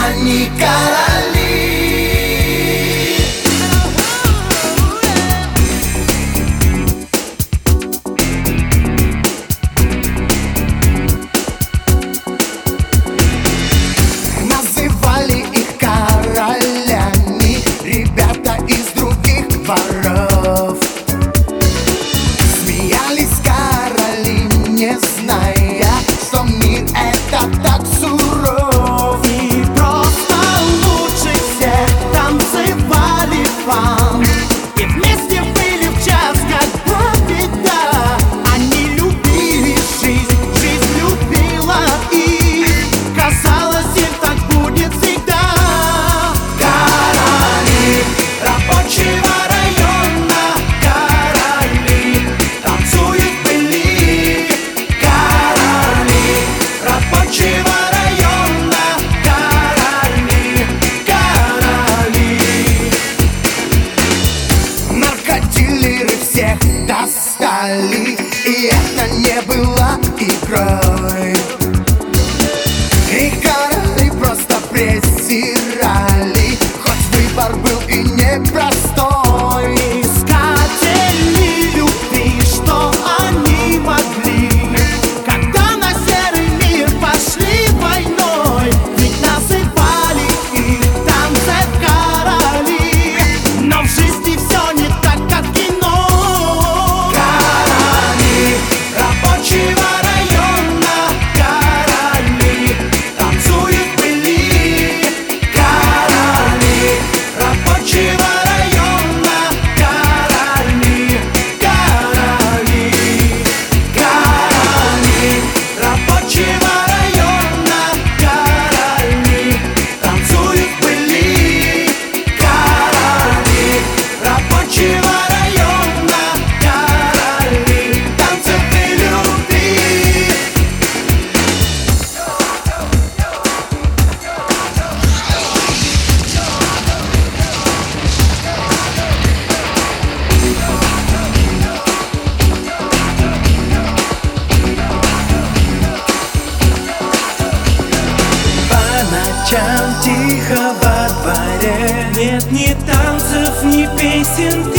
они короли. Называли их королями ребята из других дворов. Смеялись короли, не зная, что мир это так суров. И просто лучше всех танцевали фан, и вместе были в час, когда беда. Они любили жизнь, жизнь любила их. Казалось, им так будет всегда. Короли рабочего района, короли танцуют в пыли. Короли рабочего района, короли, короли. Наркодилеры всех достали, и это не было игрой. И короли просто презирали, хоть выбор был и непростой. Искатели любви, что они могли, когда на серый мир пошли войной. Ведь называли их танцев короли, но в жизни все не так, как в кино. Короли рабочего района, короли танцуют в пыли. Короли рабочего района, короли, короли. Короли рабочего района, короли танцуют в пыли. Короли рабочего района, короли танцев и любви. По ночам тихо во дворе, нет ни танцев, ни песен.